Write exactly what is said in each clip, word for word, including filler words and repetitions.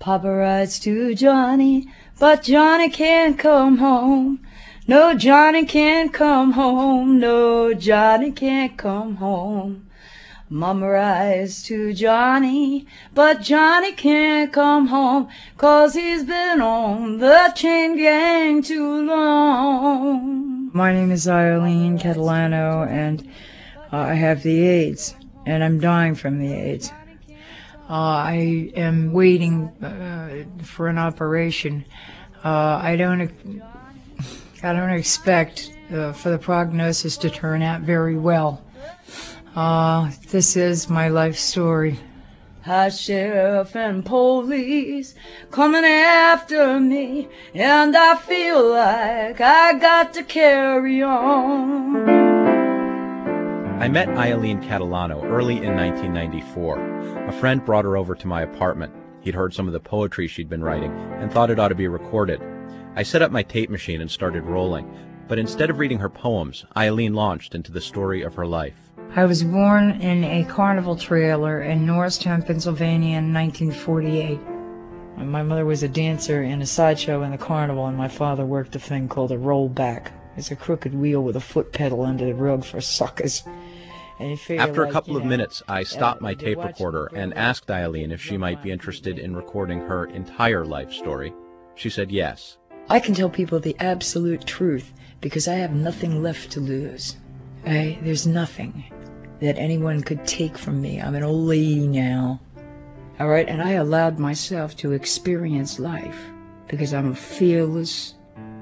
Papa writes to Johnny, but Johnny can't come home. No, Johnny can't come home. No, Johnny can't come home. Mama writes to Johnny, but Johnny can't come home, 'cause he's been on the chain gang too long. My name is Eileen Catalano, and uh, I have the AIDS, and I'm dying from the AIDS. Uh, I am waiting uh, for an operation. Uh, I don't, I don't expect uh, for the prognosis to turn out very well. Uh, this is my life story. High sheriff and police coming after me, and I feel like I got to carry on. I met Eileen Catalano early in nineteen ninety-four. A friend brought her over to my apartment. He'd heard some of the poetry she'd been writing and thought it ought to be recorded. I set up my tape machine and started rolling, but instead of reading her poems, Eileen launched into the story of her life. I was born in a carnival trailer in Norristown, Pennsylvania in nineteen forty-eight. My mother was a dancer in a sideshow in the carnival, and my father worked a thing called a rollback. It's a crooked wheel with a foot pedal under the rug for suckers. After a couple of minutes, I stopped my tape recorder and asked Eileen if she might be interested in recording her entire life story. She said yes. I can tell people the absolute truth because I have nothing left to lose. I, there's nothing that anyone could take from me. I'm an old lady now. All right, and I allowed myself to experience life because I'm a fearless,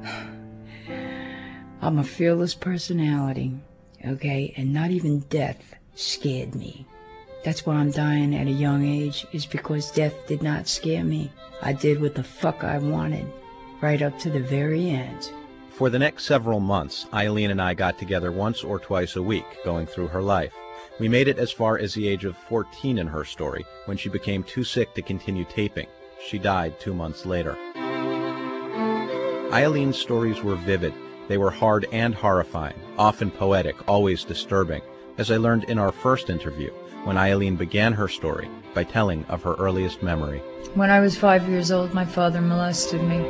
I'm a fearless personality, okay? And not even death scared me. That's why I'm dying at a young age, is because death did not scare me. I did what the fuck I wanted, right up to the very end. For the next several months, Eileen and I got together once or twice a week, going through her life. We made it as far as the age of fourteen in her story, when she became too sick to continue taping. She died two months later. Eileen's stories were vivid. They were hard and horrifying, often poetic, always disturbing, as I learned in our first interview, when Eileen began her story by telling of her earliest memory. When I was five years old, my father molested me.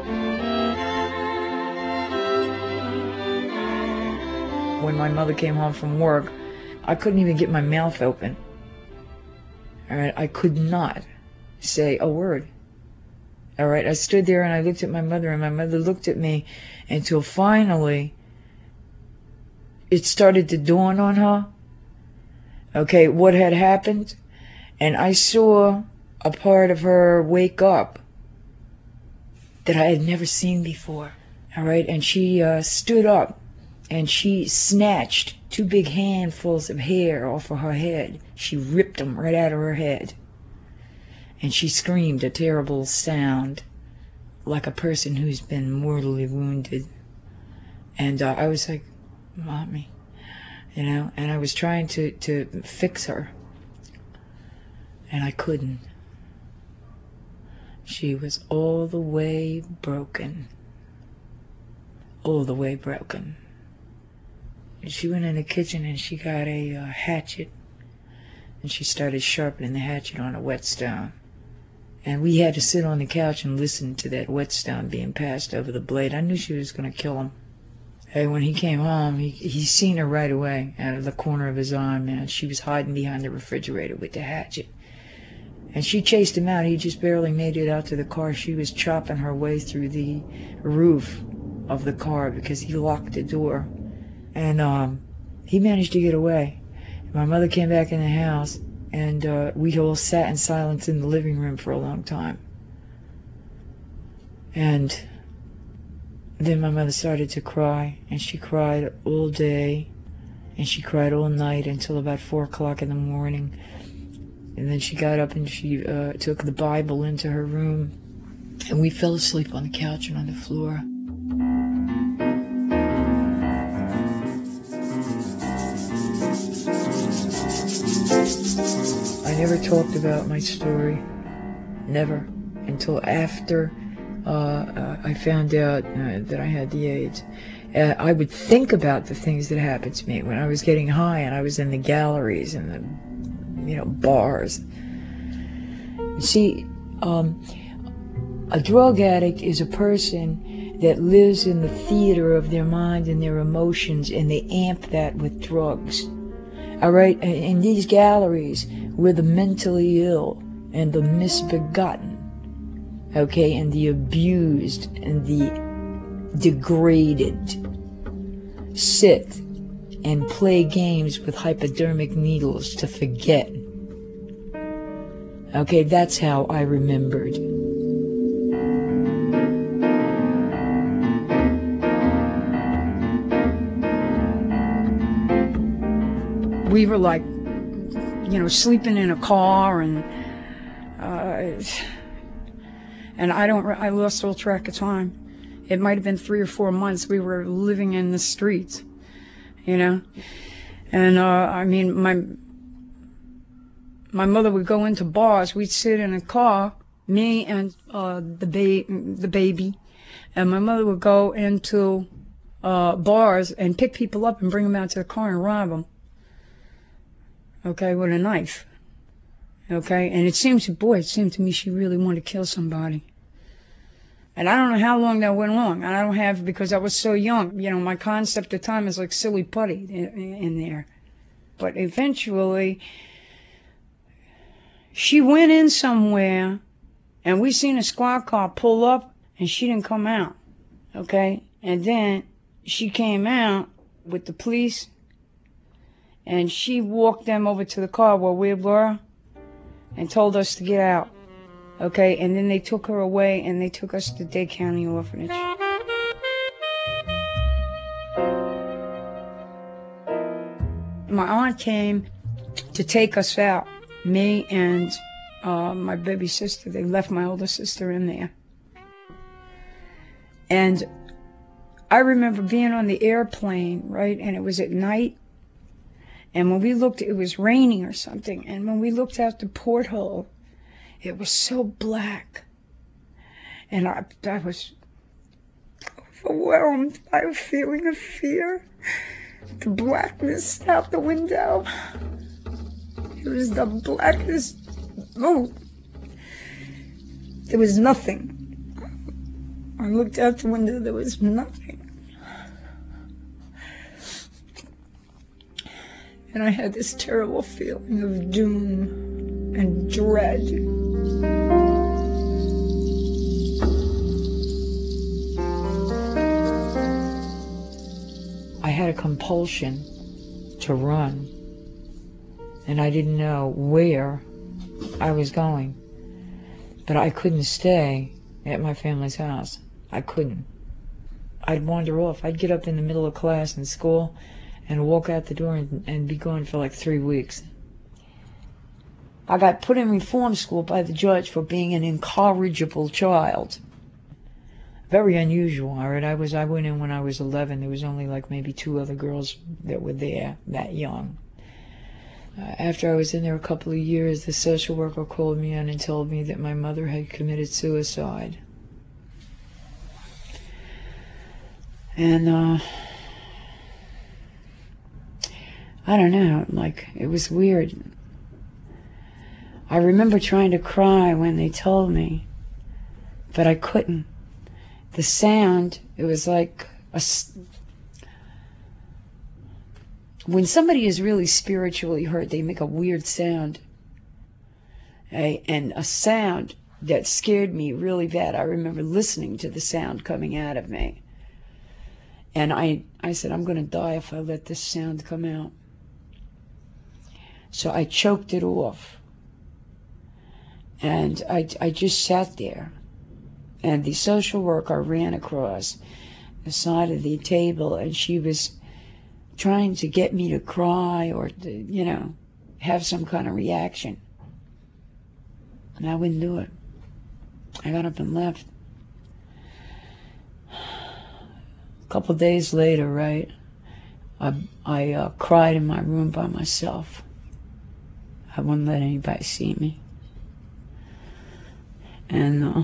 When my mother came home from work, I couldn't even get my mouth open. All right, I could not say a word. All right, I stood there and I looked at my mother, and my mother looked at me, until finally it started to dawn on her, okay, what had happened, and I saw a part of her wake up that I had never seen before. All right, and she uh, stood up, and she snatched two big handfuls of hair off of her head. She ripped them right out of her head. And she screamed a terrible sound, like a person who's been mortally wounded. And uh, I was like, Mommy, you know, and I was trying to, to fix her. And I couldn't. She was all the way broken. All the way broken. She went in the kitchen and she got a uh, hatchet, and she started sharpening the hatchet on a whetstone. And we had to sit on the couch and listen to that whetstone being passed over the blade. I knew she was going to kill him. Hey, when he came home, he he seen her right away out of the corner of his eye, man. She was hiding behind the refrigerator with the hatchet. And she chased him out. He just barely made it out to the car. She was chopping her way through the roof of the car because he locked the door. And um, he managed to get away. My mother came back in the house, and uh, we all sat in silence in the living room for a long time. And then my mother started to cry, and she cried all day, and she cried all night until about four o'clock in the morning. And then she got up and she uh, took the Bible into her room, and we fell asleep on the couch and on the floor. I never talked about my story, never, until after uh, uh, I found out uh, that I had the AIDS. Uh, I would think about the things that happened to me when I was getting high and I was in the galleries and the, you know, bars. See, um, A drug addict is a person that lives in the theater of their mind and their emotions, and they amp that with drugs. All right, in these galleries, we're the mentally ill and the misbegotten, okay, and the abused and the degraded sit and play games with hypodermic needles to forget. Okay, that's how I remembered. We were like, you know, sleeping in a car, and uh, and I don't, I lost all track of time. It might have been three or four months we were living in the streets, you know. And uh, I mean, my my mother would go into bars. We'd sit in a car, me and uh, the ba- the baby, and my mother would go into uh, bars and pick people up and bring them out to the car and rob them. Okay, with a knife. Okay, and it seems, boy, it seemed to me she really wanted to kill somebody. And I don't know how long that went on. I don't have, because I was so young. You know, my concept of time is like silly putty in, in there. But eventually, she went in somewhere, and we seen a squad car pull up, and she didn't come out. Okay, and then she came out with the police, and she walked them over to the car where we were and told us to get out. Okay, and then they took her away and they took us to Dade County Orphanage. My aunt came to take us out, me and uh, my baby sister. They left my older sister in there. And I remember being on the airplane, right, and it was at night. And when we looked, it was raining or something. And when we looked out the porthole, it was so black. And I, I was overwhelmed by a feeling of fear. The blackness out the window. It was the blackest. Oh, there was nothing. I looked out the window, there was nothing. And I had this terrible feeling of doom and dread. I had a compulsion to run, and I didn't know where I was going. But I couldn't stay at my family's house. I couldn't. I'd wander off. I'd get up in the middle of class in school and walk out the door and, and be gone for like three weeks. I got put in reform school by the judge for being an incorrigible child. Very unusual, all right? I was, I went in when I was eleven. There was only like maybe two other girls that were there that young. Uh, after I was in there a couple of years, the social worker called me in and told me that my mother had committed suicide. And, uh... I don't know, like, it was weird. I remember trying to cry when they told me, but I couldn't. The sound, it was like a... When somebody is really spiritually hurt, they make a weird sound. Okay? And a sound that scared me really bad. I remember listening to the sound coming out of me. And I, I said, I'm going to die if I let this sound come out. So I choked it off. And I, I just sat there. And the social worker ran across the side of the table, and she was trying to get me to cry or to, you know, have some kind of reaction. And I wouldn't do it. I got up and left. A couple of days later, right, I, I uh, cried in my room by myself. I wouldn't let anybody see me. And uh,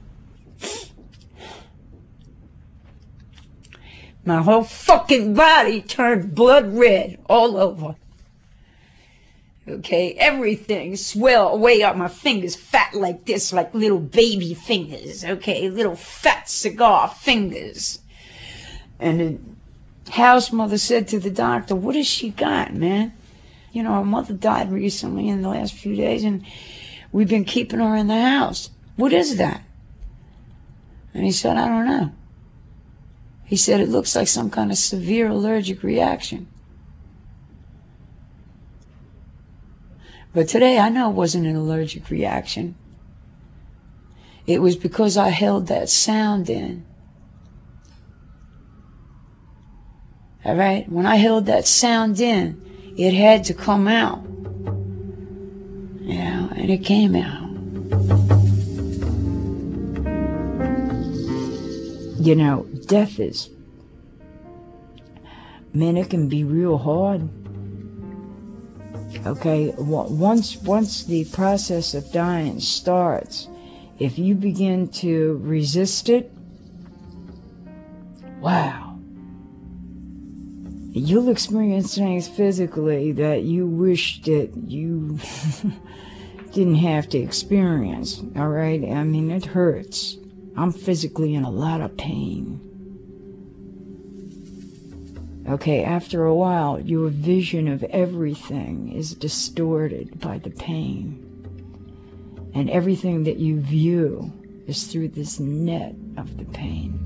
my whole fucking body turned blood red all over. Okay, everything swell way up my fingers, fat like this, like little baby fingers. Okay, little fat cigar fingers. And the house mother said to the doctor, what has she got, man? You know, her mother died recently in the last few days, and we've been keeping her in the house. What is that? And he said, I don't know. He said, it looks like some kind of severe allergic reaction. But today I know it wasn't an allergic reaction. It was because I held that sound in. All right? When I held that sound in, it had to come out. You know, and it came out. You know, death is, man, it can be real hard. Okay, once once the process of dying starts, if you begin to resist it, wow, you'll experience things physically that you wish that you didn't have to experience. All right, I mean, it hurts. I'm physically in a lot of pain. Okay, after a while, your vision of everything is distorted by the pain. And everything that you view is through this net of the pain.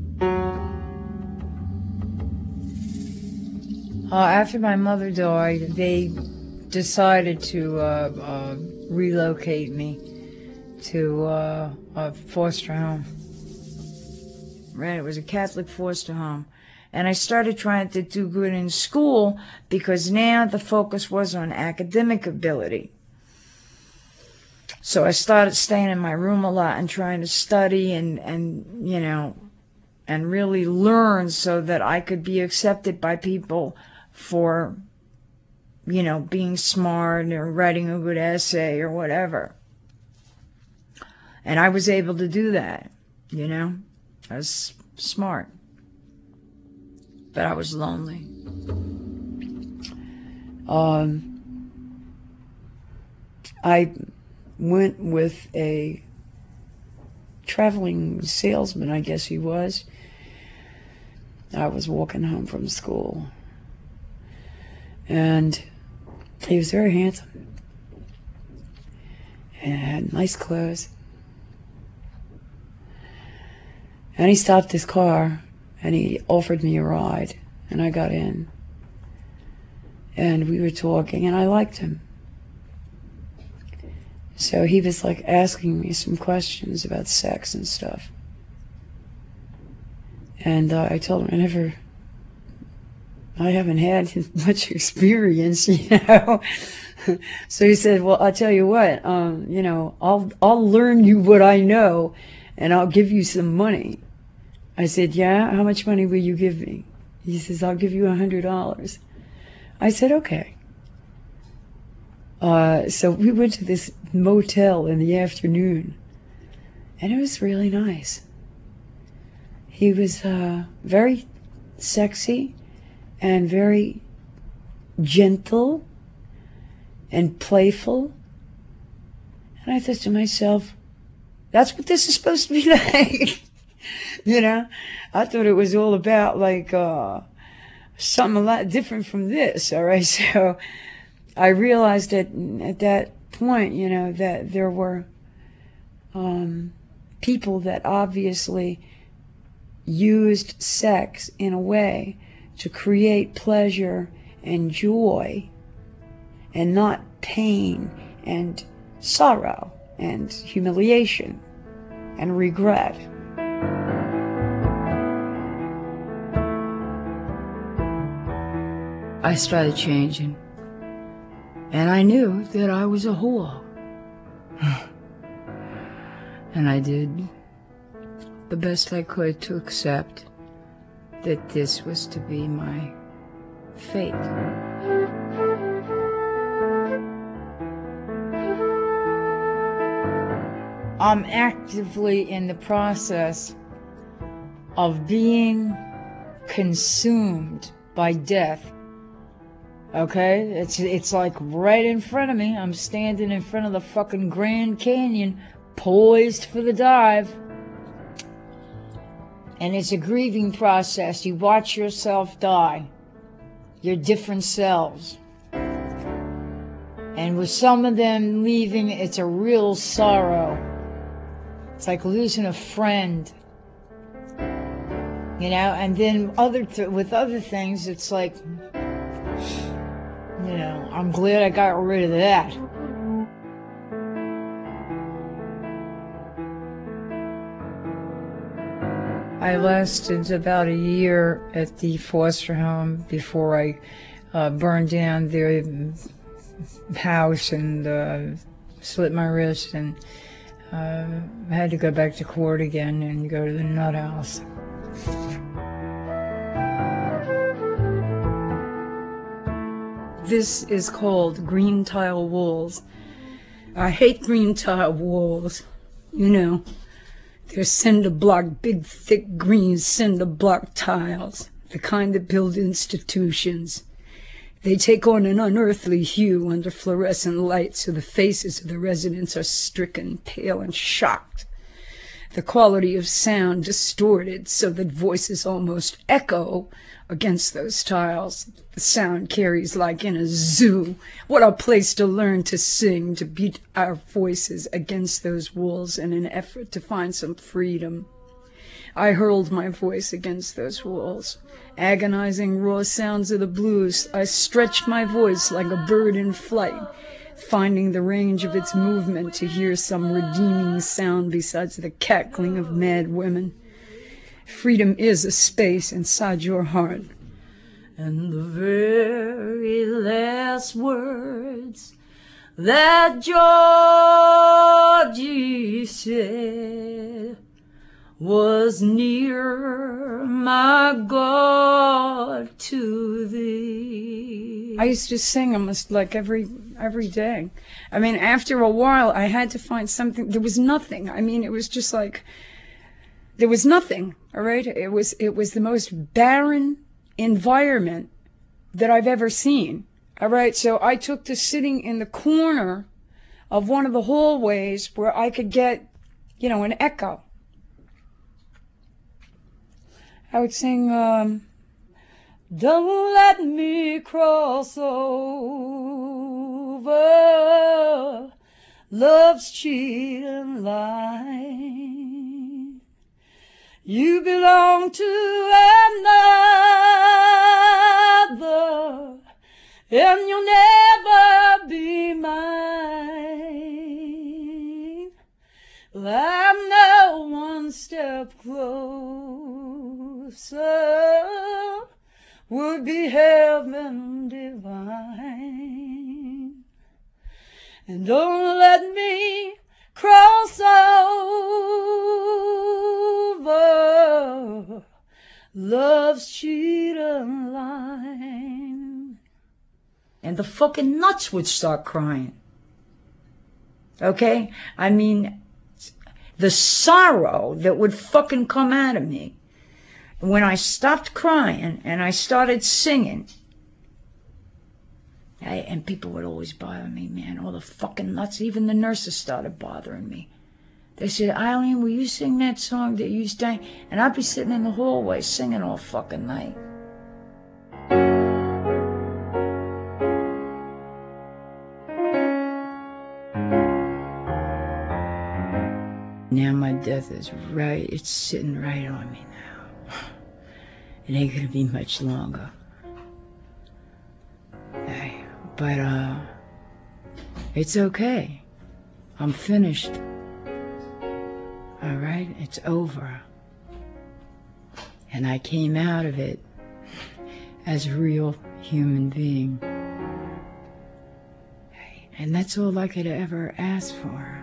Uh, after my mother died, they decided to uh, uh, relocate me to uh, a foster home. Right, it was a Catholic foster home. And I started trying to do good in school because now the focus was on academic ability. So I started staying in my room a lot and trying to study and, and you know, and really learn so that I could be accepted by people for, you know, being smart or writing a good essay or whatever. And I was able to do that, you know. I was smart. But I was lonely. Um, I went with a traveling salesman, I guess he was. I was walking home from school. And he was very handsome. And had nice clothes. And he stopped his car. And he offered me a ride, and I got in. And we were talking, and I liked him. So he was like asking me some questions about sex and stuff. And uh, I told him I never, I haven't had much experience, you know. So he said, well, I'll tell you what, um, you know, I'll, I'll learn you what I know, and I'll give you some money. I said, yeah, how much money will you give me? He says, I'll give you a hundred dollars. I said, okay. Uh, so we went to this motel in the afternoon, and it was really nice. He was uh, very sexy and very gentle and playful. And I thought to myself, that's what this is supposed to be like. You know, I thought it was all about like uh, something a lot different from this, all right? So I realized that at that point, you know, that there were um, people that obviously used sex in a way to create pleasure and joy and not pain and sorrow and humiliation and regret. I started changing, and I knew that I was a whore. And I did the best I could to accept that this was to be my fate. I'm actively in the process of being consumed by death Okay? It's it's like right in front of me. I'm standing in front of the fucking Grand Canyon, poised for the dive. And it's a grieving process. You watch yourself die. Your different selves. And with some of them leaving, it's a real sorrow. It's like losing a friend. You know, and then other th- with other things, it's like, you know, I'm glad I got rid of that. I lasted about a year at the foster home before I uh, burned down the house and uh, slit my wrist, and uh, had to go back to court again and go to the nut house. This is called green tile walls. I hate green tile walls, you know. They're cinder block, big, thick, green cinder block tiles, the kind that build institutions. They take on an unearthly hue under fluorescent light, so the faces of the residents are stricken, pale, and shocked. The quality of sound distorted, so that voices almost echo against those tiles. The sound carries like in a zoo. What a place to learn to sing, to beat our voices against those walls in an effort to find some freedom. I hurled my voice against those walls. Agonizing raw sounds of the blues, I stretched my voice like a bird in flight, finding the range of its movement to hear some redeeming sound besides the cackling of mad women. Freedom is a space inside your heart. And the very last words that Georgie said was, near my God to thee. I used to sing almost like every every day. I mean, after a while, I had to find something. There was nothing. I mean, it was just like, there was nothing, all right? It was, it was the most barren environment that I've ever seen, all right? So I took to sitting in the corner of one of the hallways where I could get, you know, an echo. I would sing, um, don't let me cross over love's cheating line. You belong to another, and you'll never be mine. Well, I'm no one step closer, would be heaven divine. And don't let me cross over love's cheating line. And the fucking nuts would start crying. Okay? I mean, the sorrow that would fucking come out of me when I stopped crying and I started singing. I, and people would always bother me, man, all the fucking nuts. Even the nurses started bothering me. They said, Eileen, will you sing that song that you sang? And I'd be sitting in the hallway singing all fucking night. Now my death is right, it's sitting right on me now. It ain't gonna be much longer. Hey, but, uh, it's okay. I'm finished. All right, it's over. And I came out of it as a real human being. Hey, and that's all I could ever ask for.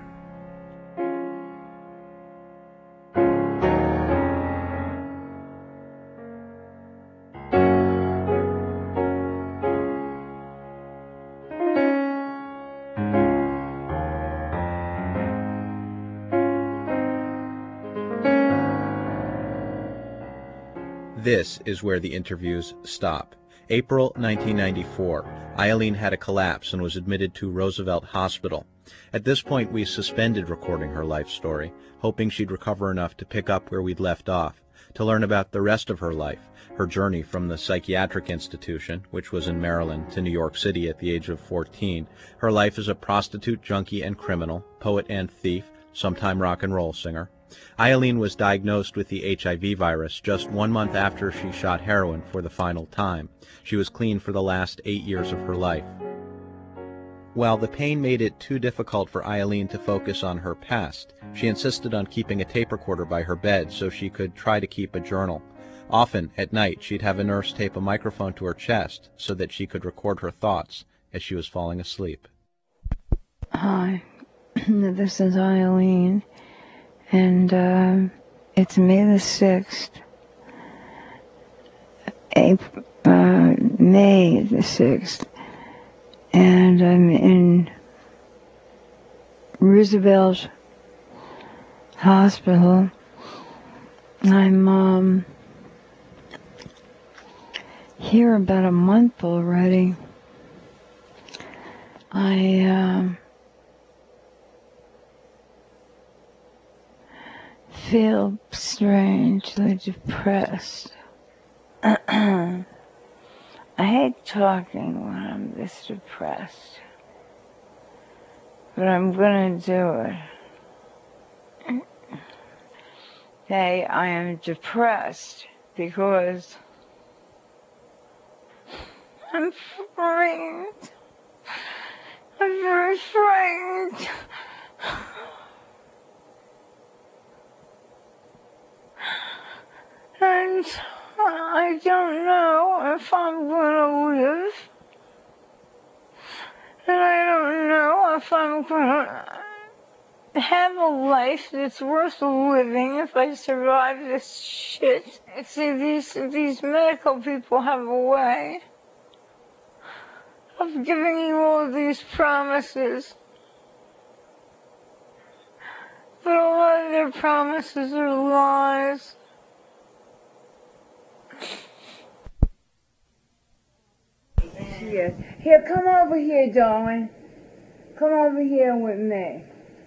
This is where the interviews stop. April nineteen ninety-four. Eileen had a collapse and was admitted to Roosevelt Hospital. At this point, we suspended recording her life story, hoping she'd recover enough to pick up where we'd left off, to learn about the rest of her life, her journey from the psychiatric institution, which was in Maryland, to New York City at the age of fourteen, her life as a prostitute, junkie, and criminal, poet and thief, sometime rock and roll singer. Eileen was diagnosed with the H I V virus just one month after she shot heroin for the final time. She was clean for the last eight years of her life. While the pain made it too difficult for Eileen to focus on her past, she insisted on keeping a tape recorder by her bed so she could try to keep a journal. Often, at night, she'd have a nurse tape a microphone to her chest so that she could record her thoughts as she was falling asleep. Hi, this is Eileen, and uh, it's May the sixth, April, uh, May the sixth, and I'm in Roosevelt Hospital. I'm um, here about a month already. I um, feel strangely depressed. I hate talking when I'm this depressed, but I'm gonna do it. Okay, I am depressed because I'm frightened. I'm very frightened. And I don't know if I'm gonna live. And I don't know if I'm gonna have a life that's worth living if I survive this shit. See, these, these medical people have a way of giving you all these promises. But a lot of their promises are lies. Here, here, come over here, darling. Come over here with me.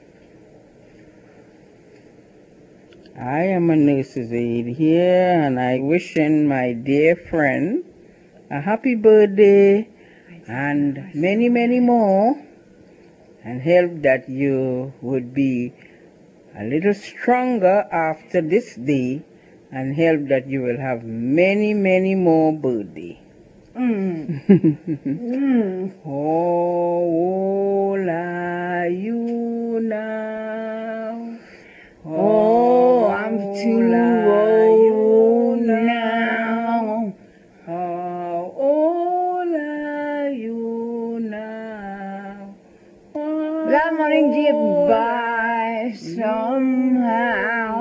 I am a nurse's aide here, and I wishing my dear friend a happy birthday and many, many more, and hope that you would be a little stronger after this day, and hope that you will have many, many more birthdays. Mm. mm. How old are you now? Oh, I'm too old now. How old are you now? Oh, but I'm gonna get by somehow.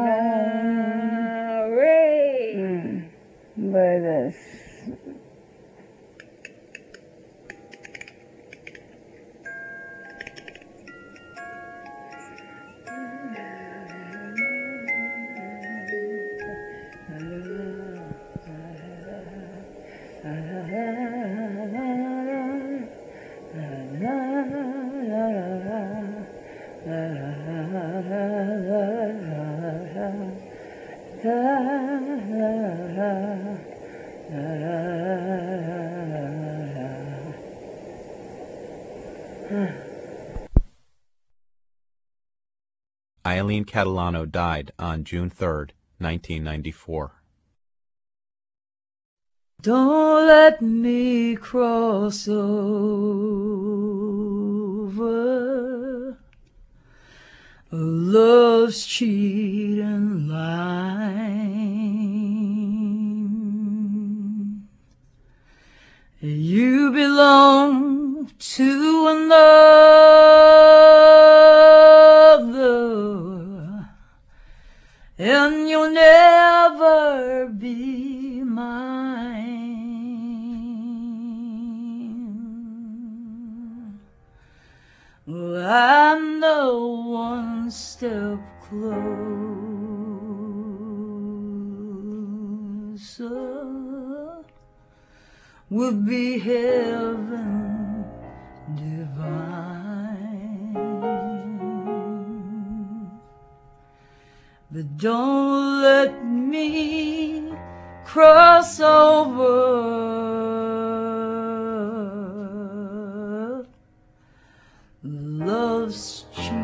Mm. But this. Eileen Catalano died on June third, nineteen ninety-four. Don't let me cross over love's cheating line. You belong to another, and you'll never be mine. Well, I'm no one step closer, would be heaven divine. But don't let me cross over love's stream.